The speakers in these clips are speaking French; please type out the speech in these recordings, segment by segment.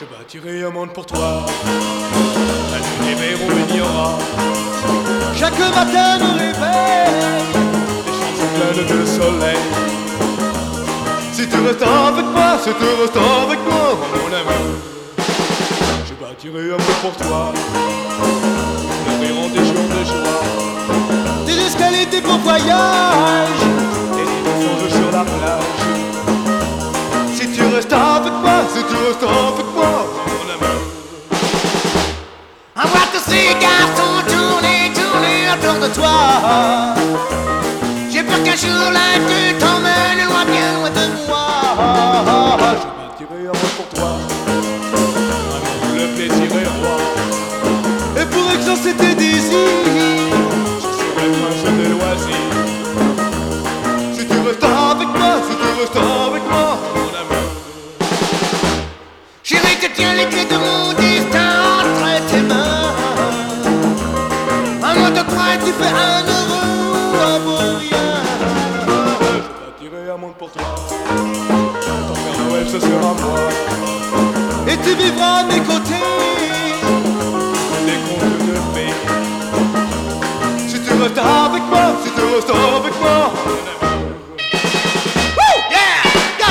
Je bâtirai un monde pour toi. La nuit des verrons il y aura. Chaque matin me réveille. Les champs pleines de soleil. Si tu restes avec moi, si tu restes avec moi, Mon amour, je bâtirai un monde pour toi. Nous verrons des jours de joie. des escaliers, des beaux voyages. Et des bons sur la plage. Si tu restes avec moi, si tu restes avec moi, Mon amour, on voit tous ces garçons tourner, tourner autour de toi. J'ai peur qu'un jour l'un d'eux t'emmène loin, bien loin de moi. je bâtirai un monde pour toi. Amour, le plaisir est roi. Et pour exaucer tes désirs, Je serai prince des loisirs. si tu restes avec moi, si tu restes avec moi, Mon amour, chérie, je tiens les clés de mon destin entre tes mains. Un mot de toi et tu fais un heureux, un beau rien. je bâtirai un monde pour toi. Ton Père Noël, ce sera moi. Et tu vivras à mes côtés. Des contes de fées. Si tu restes avec moi, si tu restes avec moi. Woo! Yeah! Go!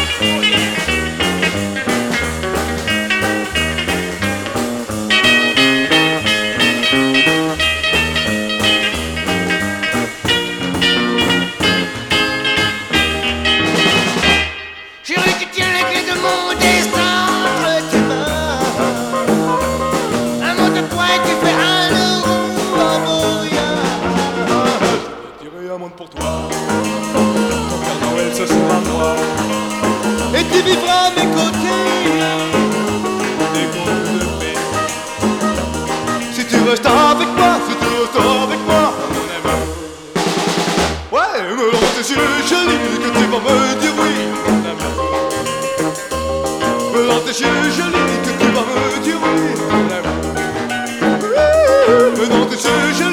Chérie, tu tiens les clés de mon destin entre tes mains. Un mot de toi et tu fais un heureux, un beau rien. Je bâtirai un monde pour toi. Ton Père Noël, ce sera moi. Et tu vivras à mes côtés. Des contes de fées. Si tu restes avec moi, si tu restes avec moi. Mon amour, Ouais, me rends tes yeux jolis que tu vas me dire oui. mon amour, Me rends tes yeux jolis que tu vas me dire oui. mon amour. Me rends tes yeux jolis.